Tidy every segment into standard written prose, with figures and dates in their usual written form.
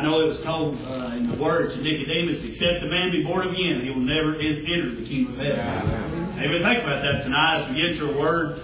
I know it was told in the Word to Nicodemus, except the man be born again, he will never enter the kingdom of heaven. Amen. Think about that tonight as we get to a Word.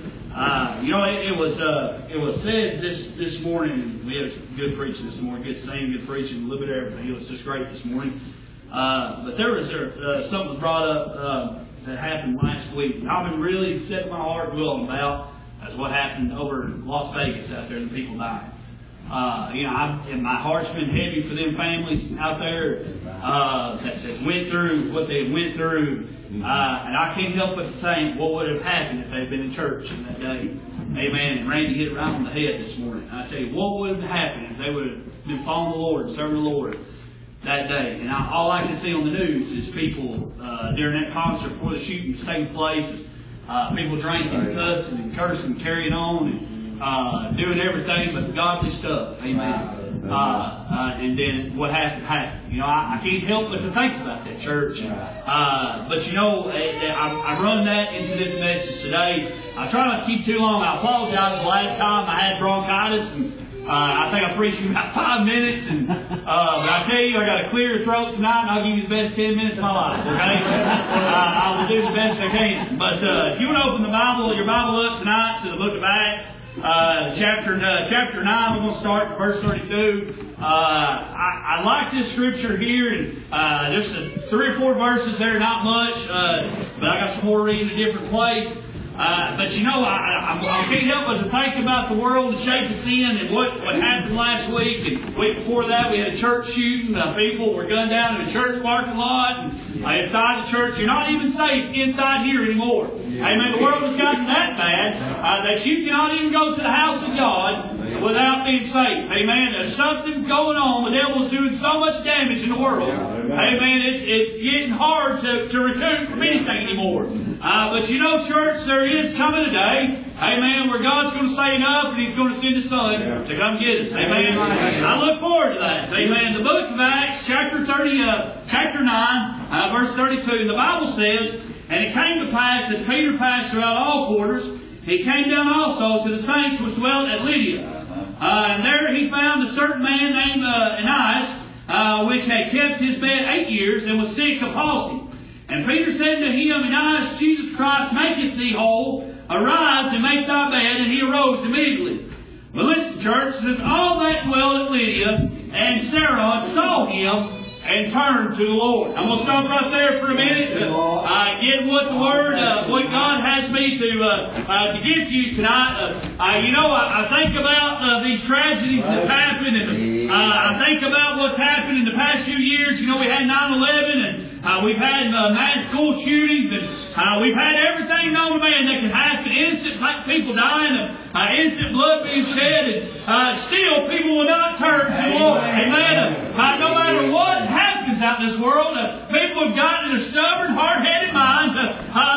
It was said this morning. We had good preaching this morning, good singing, good preaching, a little bit of everything. It was just great this morning. But there was something brought up that happened last week, and I've been really setting my heart dwelling about as what happened over in Las Vegas out there, and the people dying. And my heart's been heavy for them families out there that went through what they went through. And I can't help but to think what would have happened if they had been in church on that day. Amen. And Randy hit it right on the head this morning. I tell you, what would have happened if they would have been following the Lord and serving the Lord that day? And all I can see on the news is people during that concert before the shooting was taking place, people drinking, cussing, and cursing, carrying on, and doing everything but godly stuff. Amen. And then what happened. I can't help but to think about that, church. But I run that into this message today. I try not to keep too long. I apologize. The last time I had bronchitis, and I think I preached for about 5 minutes. But I tell you, I got a clear throat tonight, and I'll give you the best 10 minutes of my life. Okay? I will do the best I can. But if you want to open your Bible up tonight to the book of Acts. Chapter 9, we're going to start at verse 32. I like this scripture here, and just 3 or 4 verses there, not much, but I got some more reading in a different place. But I can't help but to think about the world and shape it's in, and what happened last week. And the week before that, we had a church shooting. People were gunned down in a church parking lot, and inside the church. You're not even safe inside here anymore. Amen. The world has gotten that bad that you cannot even go to the house of God without being safe. Amen. There's something going on. The devil's doing so much damage in the world. Amen. It's getting hard to recoup from anything anymore. But church, there is coming a day, amen, where God's going to say enough, and He's going to send His Son to come get us. Amen. I look forward to that. Amen. The book of Acts, chapter 9, verse 32, and the Bible says, "And it came to pass, as Peter passed throughout all quarters, he came down also to the saints which dwelt at Lydia. And there he found a certain man named Aeneas, which had kept his bed 8 years, and was sick of palsy. And Peter said to him, Aeneas, Jesus Christ maketh thee whole. Arise and make thy bed. And he arose immediately." Well, listen, church, it says, "All that dwelt at Lydia and Saron saw him and turned to the Lord." I'm going to stop right there for a minute to get what the Word, what God has me to give to you tonight. I think about these tragedies that's happened, and I think about what's happened in the past few years. We had 9/11, and we've had mass school shootings, and we've had everything known to man that can happen. Innocent people dying, innocent blood being shed, and still people will not turn to the Lord. Amen. No matter what happens out in this world, people have gotten a stubborn, hard-headed mind that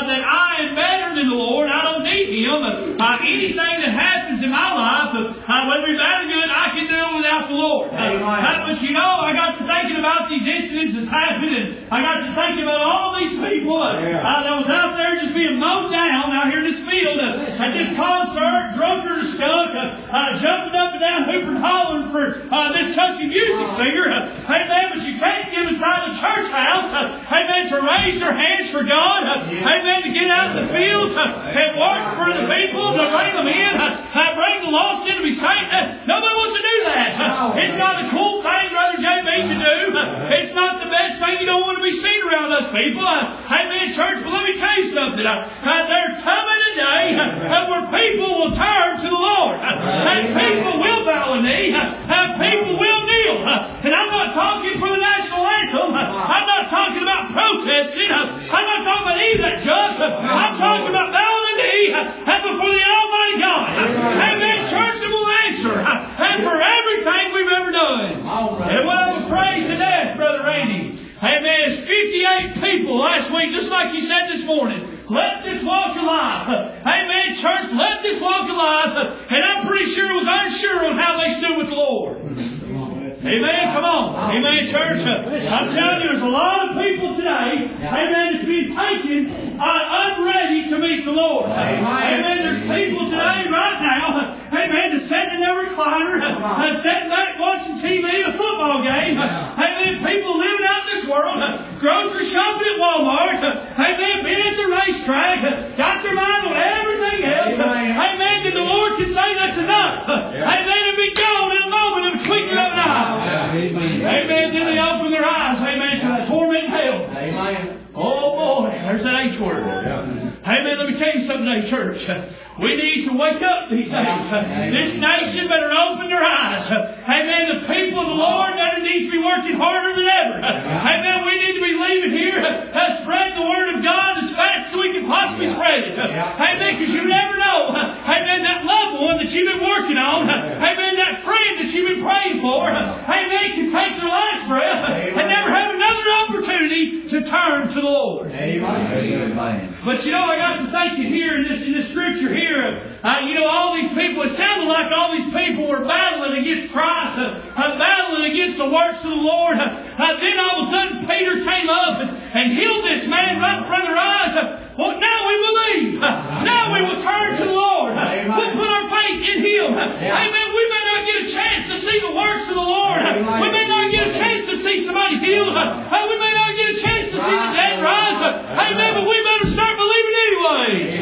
I am better than the Lord. I don't need Him. Anything that happens in my life, whether it's bad or good, I can do it without the Lord. But I got to thinking about these incidents that's happened, and I got to thinking about all these people that was out there just being mowed down out here in this field at this concert, drunk or stuck, jumping up and down, hooping and hollering for this country music singer. Amen. But you can't get inside the church house, amen, to raise your hands for God, amen, to get out in the fields and work for the people, to bring them in, bring the lost in to be saved. Nobody wants to do that. It's not a cool thing, Brother J.B., to do. It's not the best thing. You don't want to be seen around us people. Amen, church. But let me tell you something. There's coming a day where people will turn to the Lord. And people will bow a knee. And people will kneel. And I'm not talking for the national anthem. I'm not talking about protesting. I'm not talking about any of that junk. I'm talking about bowing a knee and before the Almighty God. Amen, church, that will answer. And for everything we've ever done. And when I was praying to death, Brother Randy, amen, it's 58 people last week, just like you said this morning. Let this walk alive. Amen, church, let this walk alive. And I'm pretty sure it was unsure on how they stood with the Lord. Amen. Come on. Amen, church. I'm telling you, there's a lot of people today, amen, that's being taken unready to meet the Lord. Amen. There's people today right now, amen, that's sitting in their recliner, sitting back watching TV, a football game, Amen. People living out in this world, grocery shopping at Walmart, amen, been at the racetrack, got their mind on everything else. Amen. Then the Lord can say that's enough. Amen. And be gone in a moment of a twinkling of an eye. Amen. Then they open their eyes, amen, to that torment in hell. Amen. Oh boy, there's that H word. Amen. Let me tell you something today, church. We need to wake up these days. This nation better open their eyes. Amen. The people of the Lord better needs to be working harder than ever. Amen. We need to be leaving here spreading the Word of God as fast as we can possibly spread it. Amen. Because you never know. Amen. That loved one that you've been working on. Amen. That friend that you've been praying for. Amen. Can take their last breath and never have another opportunity to turn to the Lord. Amen. But you know, I got to thinking here in this scripture here, all these people, it sounded like all these people were battling against Christ, battling against the works of the Lord. Then all of a sudden Peter came up and healed this man right in front of their eyes. Well, now we believe. Now we will turn to the Lord. We'll put our faith in Him. Amen. We may not get a chance to see the works of the Lord. We may not get a chance to see somebody healed. We may not get a chance to see the dead rise. Amen. But we better start believing anyway.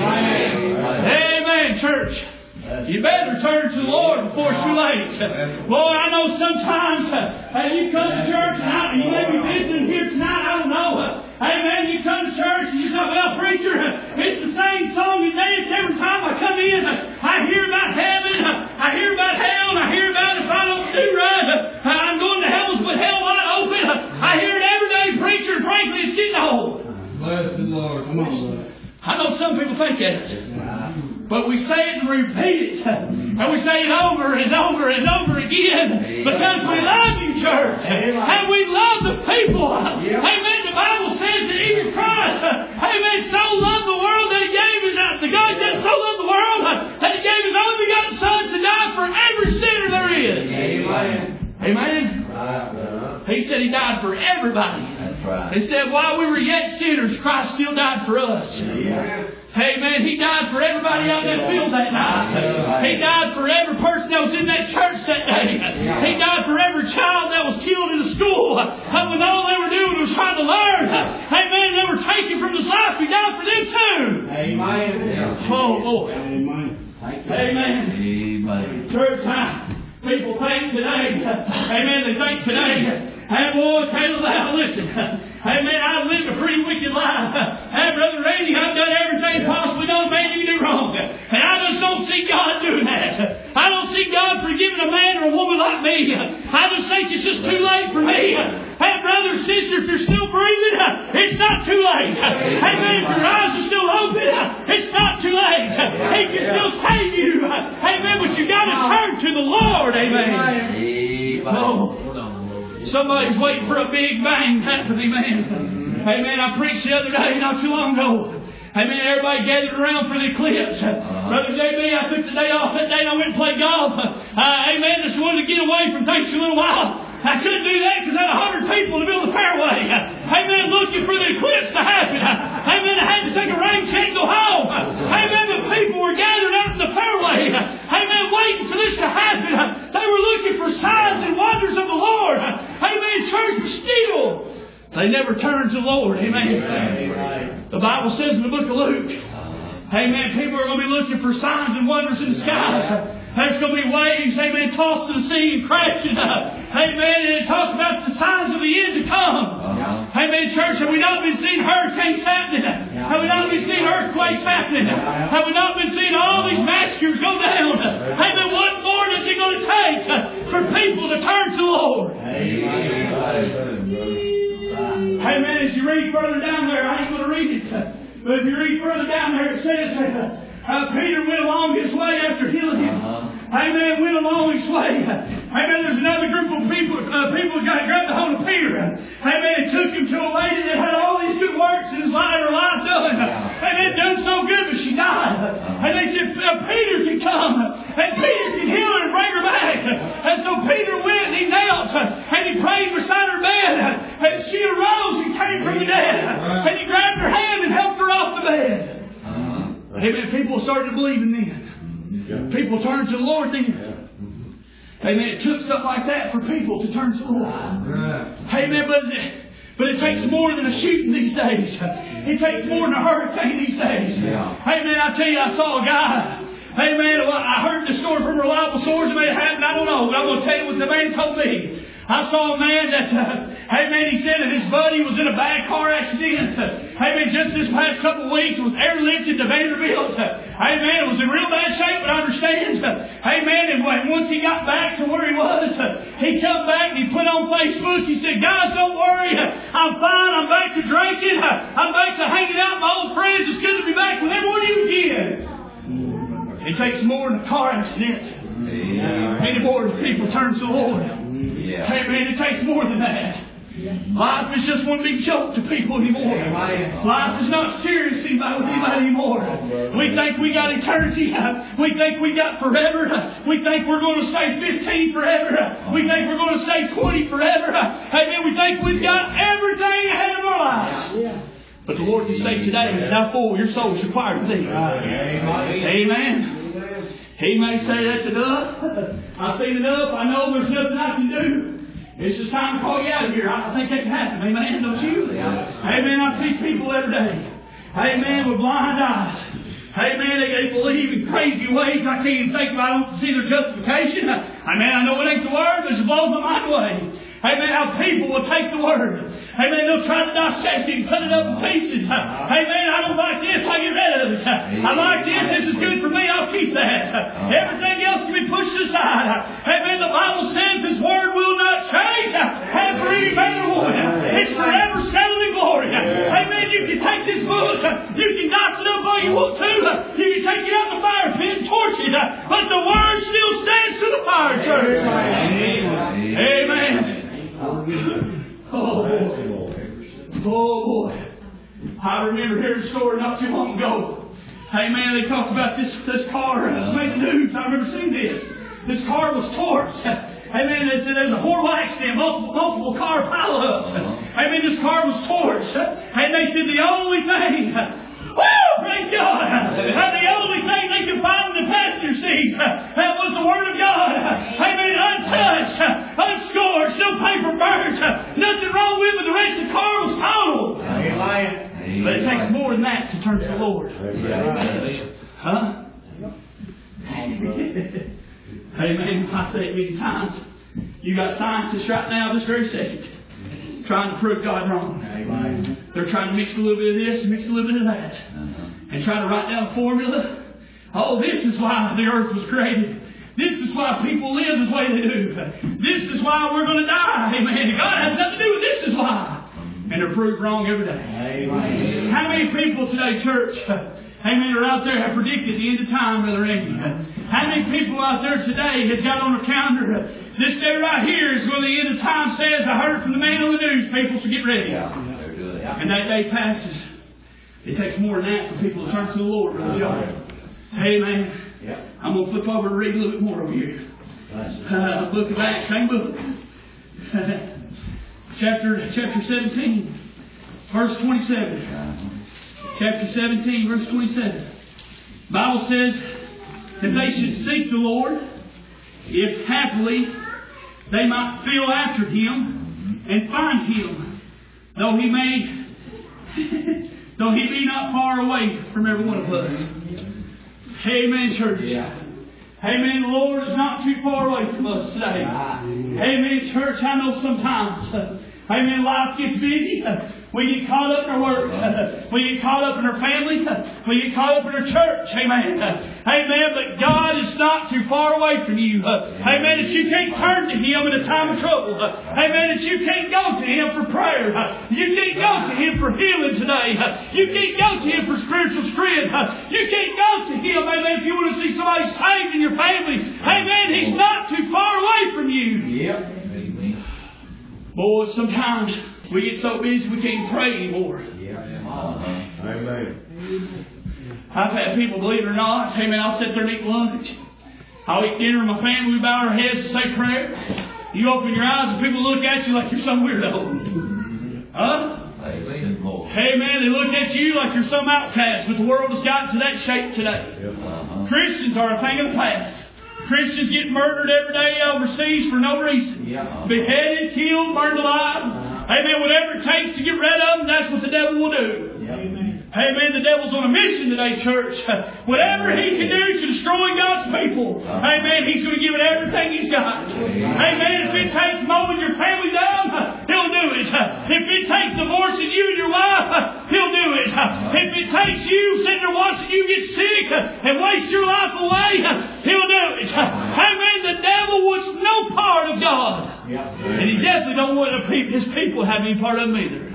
Amen, church. You better turn to the Lord before it's too late. Lord, I know sometimes you come to church and you may be visiting here tonight, I don't know. Amen. You come to church and you say, well, preacher, it's the same song and dance every time I come in. I hear about heaven, I hear about hell, and I hear about if I don't do right, I'm going to hell's with hell wide open. I hear it every day, preacher, and frankly, it's getting old. Bless the Lord. Come on, Lord. I know some people think that. But we say it and repeat it. And we say it over and over and over again. Because we love you, church. And we love the people. Amen. The Bible says that even Christ, amen, so loved the world that He gave His, the God that so loved the world that He gave His only begotten Son to die for every sinner there is. Amen. Amen. He said He died for everybody. That's right. He said while we were yet sinners, Christ still died for us. Amen. He died for everybody out in that field that night. He died for every person that was in that church that day. He died for every child that was killed in the school. When all they were doing was trying to learn. Amen. They were taken from this life. He died for them too. Amen. Oh, boy. Amen. Amen. Church time. People think today, amen, they think today, hey boy, Caleb, now listen, amen, I've lived a pretty wicked life. Hey, Brother Randy, I've done everything possibly known man you can do wrong. And I just don't see God doing that. I don't see God forgiving a man or a woman like me. I just think it's just too late for me. Hey, brother, sister, if you're still breathing, it's not too late. Amen, if your eyes are still open, it's not too late. He can still save you. Amen, but you got to turn to the Lord. Amen. Oh, somebody's waiting for a big bang to happen. Amen. Amen. I preached the other day, not too long ago. Amen. Everybody gathered around for the eclipse. Brother JB, I took the day off that day and I went and played golf. Amen. Just wanted to get away from things for a little while. I couldn't do that because I had 100 people in the middle of the fairway. Amen. Looking for the eclipse to happen. Amen. I had to take a rain check and go home. Amen. The people were gathered out in the fairway. Amen. Waiting for this to happen. They were looking for signs and wonders of the Lord. Amen. Church, but still, they never turned to the Lord. Amen. The Bible says in the book of Luke, amen, people are going to be looking for signs and wonders in the skies. There's going to be waves, amen, tossed to the sea and crashing. Amen. And it talks about the signs of the end to come. Amen, church. Have we not been seeing hurricanes happening? Have we not been seeing earthquakes happening? Have we not been seeing all these massacres go down? Amen. What more is it going to take for people to turn to the Lord? Amen. As you read further down there, I ain't going to read it. But if you read further down there, it says Peter went along his way after healing him. Amen. Went along his way. Amen. There's another group of people got grabbed a hold of Peter. Amen. And took him to a lady that had all these good works in her life done. Amen. Done so good, but she died. And they said, Peter can come. And Peter can heal her and bring her back. And so Peter went and he knelt. And he prayed beside her bed. And she arose and came from the dead. And he grabbed her hand and helped her off the bed. Amen. People started believing then. People turned to the Lord then. Amen. It took something like that for people to turn to the Lord. Amen. But it takes more than a shooting these days. It takes more than a hurricane these days. Amen. I tell you, I saw a guy. Amen. Well, I heard the story from reliable sources. It may have happened. I don't know. But I'm going to tell you what the man told me. I saw a man that, amen, he said that his buddy was in a bad car accident. Amen, just this past couple of weeks, was airlifted to Vanderbilt. Amen, it was in real bad shape, but I understand. Amen, and once he got back to where he was, he come back and he put on Facebook, he said, guys, don't worry, I'm fine, I'm back to drinking, I'm back to hanging out with my old friends, it's good to be back with everyone of you again. It takes more than a car accident. Many more people turn to the Lord. Amen. It takes more than that. Life is just one big joke to people anymore. Life is not serious with anybody anymore. We think we got eternity. We think we got forever. We think we're going to stay 15 forever. We think we're going to stay 20 forever. Amen. We think we've got everything ahead of our lives. But the Lord can say today, now full, your soul is required of thee. Amen. He may say that's enough. I've seen enough. I know there's nothing I can do. It's just time to call you out of here. I think that can happen. Amen. Don't you? Amen. I see people every day. Amen. With blind eyes. Amen. They believe in crazy ways. I can't even think about. I don't see their justification. Amen. I know it ain't the Word, but it blows my mind away. Amen. How people will take the Word. Amen. They'll try to dissect it and cut it up in pieces. Amen. I don't like this. I get rid of it. I like this. This is good for me. I'll keep that. Everything else can be pushed aside. Amen. The Bible says His Word will not change after any man or woman. It's forever settled in glory. Amen. You can take this book. You can dice it up all you want to. You can take it out in the fire pit and torch it. But the Word still stands to the fire, church. Amen. Oh boy. I remember hearing a story not too long ago. Hey man, they talked about this car. It was making news. I remember seeing this. This car was torched. Hey man, they said there's a horrible accident, multiple car pileups. Hey man, this car was torched. And they said the only thing, praise God, the only thing they could find in the passenger seat, that was the Word of God. Amen. Untouched, unscorched, no paper burnt, nothing wrong with it, but the rest of the car was total. Amen. But it takes more than that to turn to the Lord. Huh? Amen. I say it many times. You got scientists right now, this very second, trying to prove God wrong. They're trying to mix a little bit of this and mix a little bit of that. And try to write down a formula. Oh, this is why the earth was created. This is why people live the way they do. This is why we're going to die. Amen. God has nothing to do with this is why. And they're proved wrong every day. Amen. How many people today, church, amen, are out there have predicted the end of time, Brother Andy? How many people out there today has got on a calendar, this day right here is when the end of time says, I heard it from the man on the news, people, so get ready. And that day passes. It takes more than that for people to turn to the Lord, Brother John. Amen. I'm going to flip over and read a little bit more over here. Book of Acts, same book. Chapter 17, verse 27. Chapter 17, verse 27. The Bible says that they should seek the Lord, if happily they might feel after Him and find Him, though He be not far away from every one of us. Amen, church. Amen. The Lord is not too far away from us today. Amen, church. I know sometimes, amen, life gets busy. We get caught up in our work. We get caught up in our family. We get caught up in our church. Amen. Amen. But God is not too far away from you. Amen. That you can't turn to Him in a time of trouble. Amen. That you can't go to Him for prayer. You can't go to Him for healing today. You can't go to Him for spiritual strength. You can't go to Him, amen, if you want to see somebody saved in your family. Amen. He's not too far away from you. Yep. Boy, sometimes we get so busy we can't pray anymore. Amen. I've had people, believe it or not, amen, I'll sit there and eat lunch. I'll eat dinner with my family, we bow our heads and say prayer. You open your eyes and people look at you like you're some weirdo. Huh? Amen. They look at you like you're some outcast, but the world has gotten to that shape today. Christians are a thing of the past. Christians get murdered every day overseas for no reason. Beheaded, killed, burned alive. Amen. Whatever it takes to get rid of them, that's what the devil will do. Amen. The devil's on a mission today, church. Whatever he can do to destroy God's people, amen, he's going to give it everything he's got. Amen. If it takes mowing your family down, he'll do it. If it takes divorcing you and your wife, he'll do it. If it takes you sitting there watching you get sick and waste your life away, he'll do it. Amen. The devil wants no part of God. And he definitely don't want his people to have any part of him either.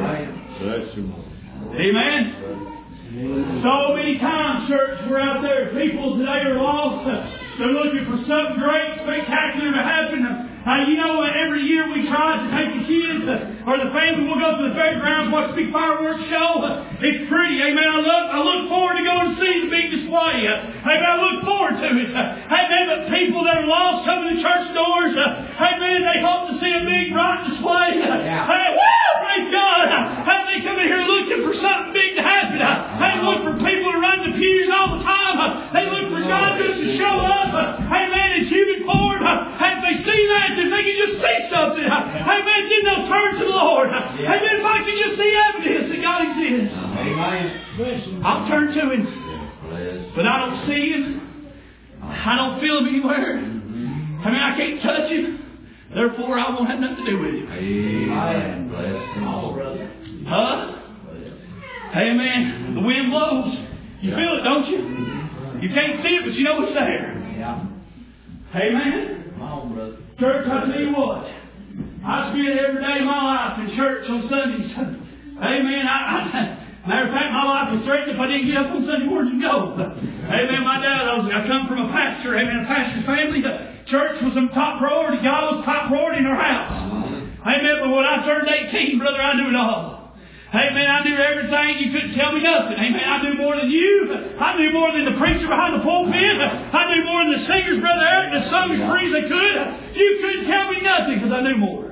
Amen. So many times, church, we're out there. People today are lost. They're looking for something great, spectacular to happen. Every year we try to take the kids or the family. We'll go to the fairgrounds, watch the big fireworks show. It's pretty. Amen. I look forward to going to see the big display. Amen. I look forward to it. Amen. But people that are lost coming to church doors, amen, they hope to see a big bright display. Hey, woo! Praise God. How they come in here looking for something big to happen. They look for people to run the pews all the time. They look for God just to show up. Amen. In human form. If they see that, if they can just see something, amen, then they'll turn to the Lord. Amen. If I can just see evidence that God exists, amen, I'll turn to Him. But I don't see Him. I don't feel Him anywhere. Amen. I can't touch Him. Therefore, I won't have nothing to do with Him. Amen. Amen. The wind blows. You feel it, don't you? You can't see it, but you know it's there. Amen. Church, I tell you what, I spend every day of my life in church on Sundays. Amen. Matter of fact, my life was threatened if I didn't get up on Sunday morning and go. Amen. My dad, I come from a pastor, amen, a pastor's family. Church was a top priority. God was top priority in our house. Amen. But when I turned 18, brother, I knew it all. Amen. I knew everything. You couldn't tell me nothing. Amen. I knew more than you. I knew more than the preacher behind the pulpit. I knew more than the singers, Brother Eric, that sung as free as they could. You couldn't tell me nothing because I knew more.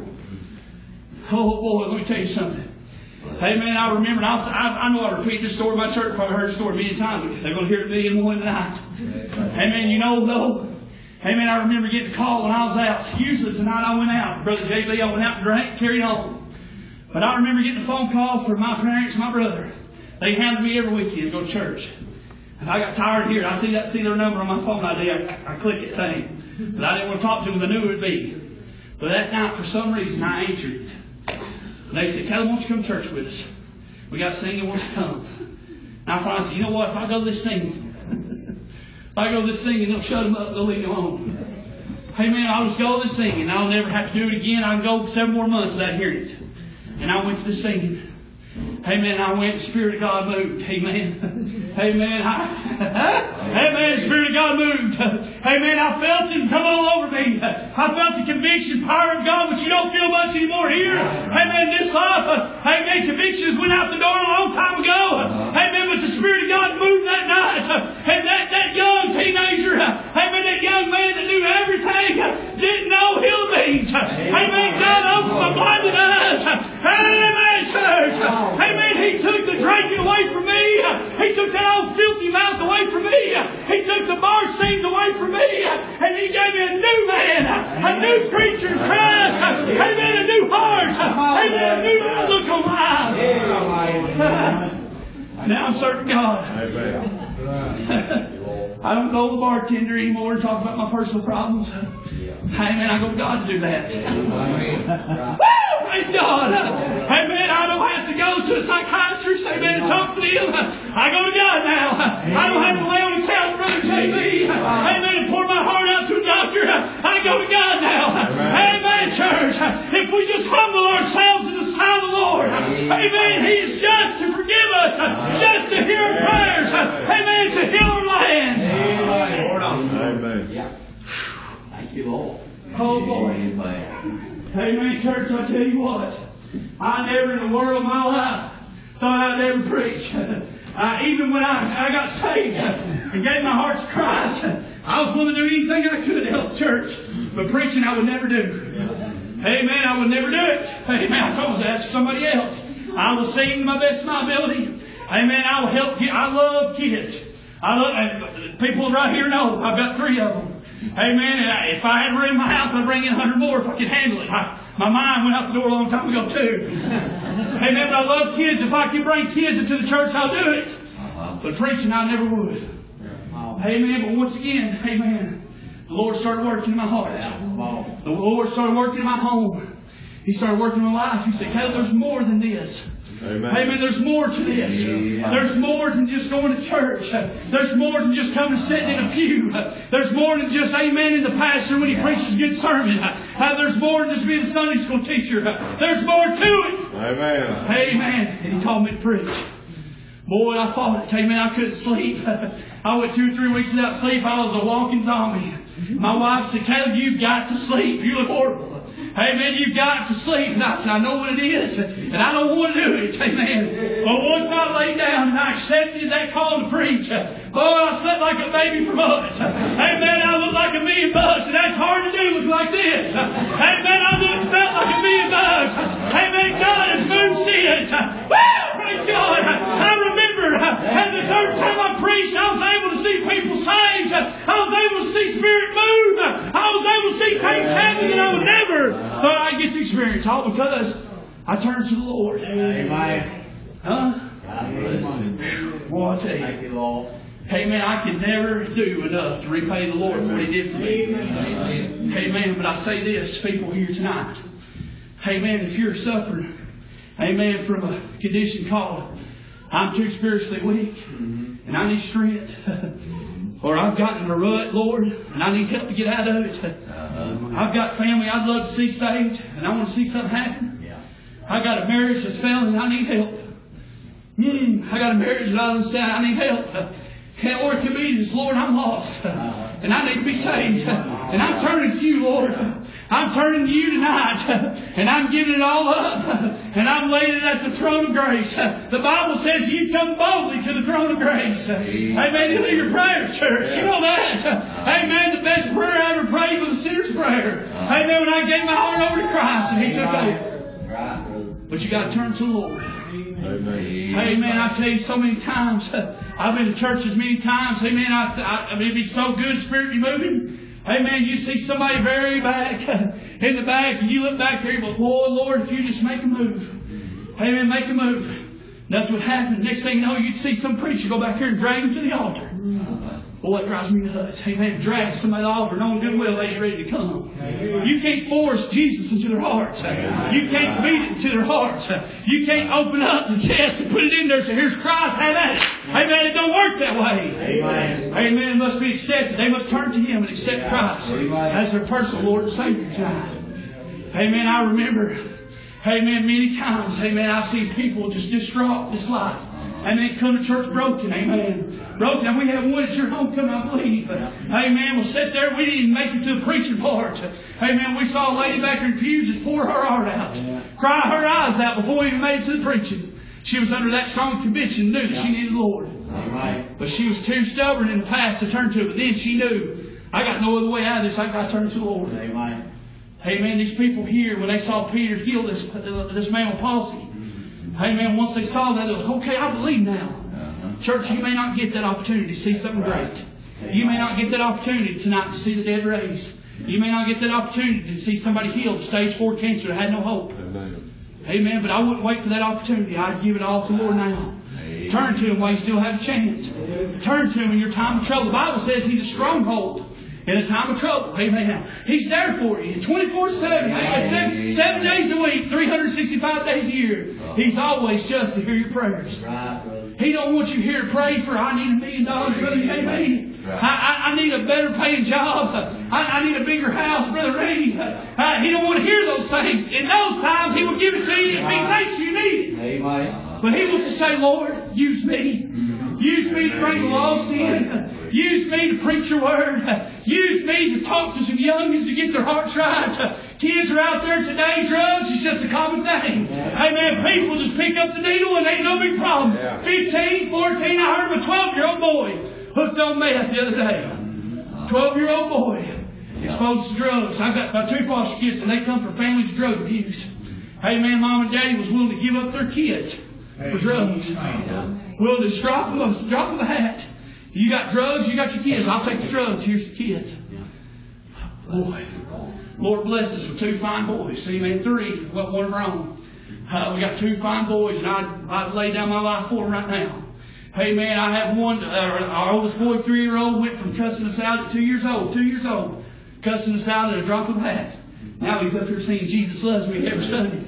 Oh boy, let me tell you something. Amen. I remember, I know I repeat this story. My church probably heard the story a million times because they're going to hear it a million more tonight. Amen. You know, though. Amen. I remember getting a call when I was out. Usually tonight I went out. Brother J.B., I went out and drank, carried on. But I remember getting a phone call from my parents and my brother. They handled me every weekend to go to church. And I got tired of hearing. I see their number on my phone ID. I click that thing. But I didn't want to talk to them. I knew it would be. But that night, for some reason, I answered it. And they said, Caleb, won't you come to church with us? We got singing. Won't you come? And I finally said, you know what? If I go to this singing, they'll shut them up. They'll leave me alone. Hey, man, I'll just go to this singing. I'll never have to do it again. I can go 7 more months without hearing it. And I went to the singing. Amen. I went, the Spirit of God moved. Amen. Amen. Amen. The Spirit of God moved. Amen. I felt Him come all over me. I felt the conviction, power of God, which you don't feel much anymore here. Amen. This life, amen, convictions went out the door a long time ago. Amen. But the Spirit of God moved that night. And that young teenager, amen, that young man that knew everything, didn't know hill beans. Amen. God opened my blinded eyes. Amen, church. Amen. He took the drinking away from me. He took that old filthy mouth away from me. He took the bar scenes away from me. And He gave me a new man, a new creature in Christ. Amen. A new heart. Amen. A new outlook on life. Now I'm serving God. I don't go to the bartender anymore and talk about my personal problems. Amen. I go to God to do that. Woo! Praise God. Amen. I don't have to go to a psychiatrist. Amen. And talk to them. I go to God now. I don't have to lay on the couch, Brother J.B. Amen. And pour my heart out to a doctor. I go to God now. Amen, church. If we just humble ourselves in the sight of the Lord. Amen. He's just to forgive us. Just to hear our prayers. Amen. To heal our land. Amen. Yeah. Thank you, Lord. Oh boy. Amen, church. I tell you what. I never in the world of my life thought I'd ever preach. Even when I got saved and gave my heart to Christ, I was willing to do anything I could to help the church. But preaching I would never do. Amen. I would never do it. Amen. I told you to ask somebody else. I will sing to my best of my ability. Amen. I will help. I love kids. I love people right here know. I've got 3 of them. Amen. If I had room in my house, I'd bring in 100 more if I could handle it. My mind went out the door a long time ago too. Amen. But I love kids. If I could bring kids into the church, I'll do it. But preaching, I never would. Amen. But once again, amen, the Lord started working in my heart. The Lord started working in my home. He started working in my life. He said, Caleb, there's more than this. Amen. There's more to this. There's more than just going to church. There's more than just coming and sitting in a pew. There's more than just amen in the pastor when he preaches a good sermon. There's more than just being a Sunday school teacher. There's more to it. Amen. Amen. And he called me to preach. Boy, I fought it. Amen. I couldn't sleep. I went 2 or 3 weeks without sleep. I was a walking zombie. My wife said, Caleb, you've got to sleep. You look horrible. Amen. You've got to sleep. And I said, I know what it is. And I don't want to do it. Amen. But once I laid down and I accepted that call to preach, boy, I slept like a baby from us. Amen. I looked like $1,000,000. And that's hard to do, look like this. Amen. I felt like $1,000,000. Amen. God has moved since. Woo! Praise God. I remember as the third time I preached, I was able to see people saved. I was able to see Spirit move. I was able to see things happen that I would never thought I'd get to experience. All because I turned to the Lord. Amen. Huh? Amen. Well, I'll tell you. Thank you, Lord. Amen. I can never do enough to repay the Lord for what He did for me. Amen. Amen. But I say this, people here tonight. Amen. If you're suffering, amen, from a condition called I'm too spiritually weak and I need strength, or I've gotten in a rut, Lord, and I need help to get out of it. I've got family I'd love to see saved, and I want to see something happen. I got a marriage that's failing, and I need help. I got a marriage that I understand, I need help. Or it could be this, Lord, I'm lost, and I need to be saved. And I'm turning to you, Lord. I'm turning to you tonight, and I'm giving it all up, and I'm laying it at the throne of grace. The Bible says you come boldly to the throne of grace. Amen. You leave your prayers, church. You know that. Amen. The best prayer I ever prayed was a sinner's prayer. Amen. When I gave my heart over to Christ, and He took over. But you got to turn to the Lord. Amen. I tell you so many times, I've been to churches many times. Amen. I mean, it'd be so good, Spirit be moving. Amen. You see somebody very back in the back, and you look back there, but boy, Lord, if you just make a move. Amen. Make a move. Nothing would happen. Next thing you know, you'd see some preacher go back here and drag him to the altar. Boy, that drives me nuts. Amen. Drag somebody to the altar, knowing good well they ain't ready to come. You can't force Jesus into their hearts. You can't beat it into their hearts. You can't open up the chest and put it in there and say, here's Christ, have at it. Amen. It don't work that way. Amen. Amen. It must be accepted. They must turn to Him and accept Christ as their personal Lord and Savior tonight. Amen. I remember, amen, many times, amen, I've seen people just distraught in this life. Amen. Come to church broken. Amen. Broken. And we had one at your homecoming, I believe. Amen. We'll sit there. We didn't even make it to the preaching part. Amen. We saw a lady back in the pews just pour her heart out. Cry her eyes out before we even made it to the preaching. She was under that strong conviction, knew that she needed the Lord. But she was too stubborn in the past to turn to it. But then she knew, I got no other way out of this. I got to turn to the Lord. Amen. Amen. These people here, when they saw Peter heal this man with palsy, amen, once they saw that, they were like, okay, I believe now. Church, you may not get that opportunity to see something great. You may not get that opportunity tonight to see the dead raised. You may not get that opportunity to see somebody healed, stage 4 cancer that had no hope. Amen. But I wouldn't wait for that opportunity. I'd give it all to the Lord now. Turn to Him while you still have a chance. Turn to Him in your time of trouble. The Bible says He's a stronghold in a time of trouble. Amen. He's there for you 24/7. 7 days a week, 365 days a year. He's always just to hear your prayers. He don't want you here to pray for, I need $1 million, Brother J.B. I need a better paying job. I need a bigger house, Brother Randy. He don't want to hear those things. In those times, He will give it to you if He thinks you need it. Amen. But He wants to say, Lord, use me. Use me to bring the lost in. Use me to preach your word. Use me to talk to some youngins to get their hearts right. Kids are out there today. Drugs is just a common thing. Amen. People just pick up the needle and ain't no big problem. 15, 14, I heard of a 12-year-old boy hooked on meth the other day. 12-year-old boy exposed to drugs. I've got my 2 foster kids and they come from families of drug abuse. Amen. Mom and Daddy was willing to give up their kids for drugs. Willing to just drop them a hat. You got drugs, you got your kids. I'll take the drugs. Here's the kids. Boy, Lord bless us with 2 fine boys. Amen. 3, well, one of our own. We got 2 fine boys, and I'd lay down my life for them right now. Hey man, I have one, our oldest boy, 3-year-old, went from cussing us out at 2 years old, cussing us out at a drop of a hat. Now he's up here singing Jesus Loves Me every Sunday.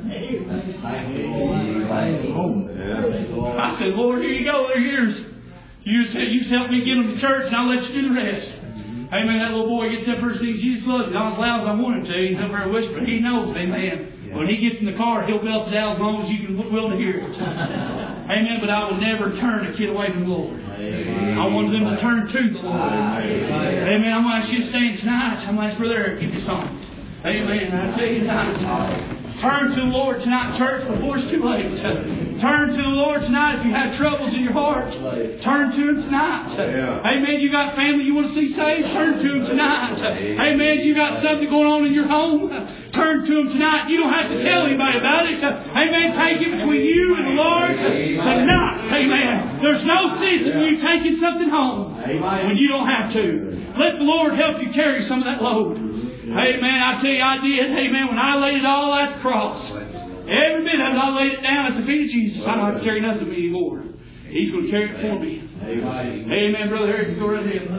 I said, Lord, here you go, they're yours. You just help me get them to church and I'll let you do the rest. Hey man, that little boy gets up here and sings Jesus Loves Me, not as loud as I want him to. He's up there whispering. He knows, amen. When he gets in the car, he'll belt it out as long as you can willing to hear it. Amen. But I will never turn a kid away from the Lord. I want them to turn to the Lord. Amen. I'm going to ask you to stand tonight. I'm going to ask Brother Eric to give you a song. Amen. I tell you tonight. Turn to the Lord tonight, church, before it's too late. Turn to the Lord tonight if you have troubles in your heart. Turn to Him tonight. Amen. You got family you want to see saved? Turn to Him tonight. Amen. You got something going on in your home? Turn to Him tonight. You don't have to tell anybody about it. Amen. Take it between you and the Lord tonight. Amen. There's no sense in you taking something home when you don't have to. Let the Lord help you carry some of that load. Amen. I tell you, I did. Amen. When I laid it all at the cross, every bit of it, I laid it down at the feet of Jesus. I don't have to carry nothing of me anymore. He's going to carry it for me. Amen, Brother Eric. Go right ahead.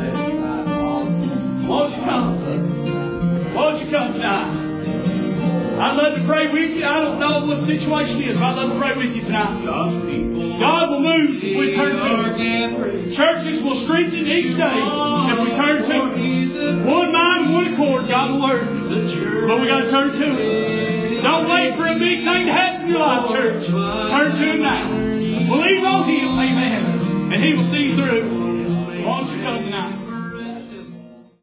Won't you come? Won't you come tonight? I'd love to pray with you. I don't know what the situation is, but I'd love to pray with you tonight. God will move if we turn to Him. Churches will strengthen each day if we turn to Him. One mind, one accord, God will work. But we got to turn to Him. Don't wait for a big thing to happen in your life, church. Turn to Him now. Believe on Him, amen. And He will see you through. Won't you come tonight?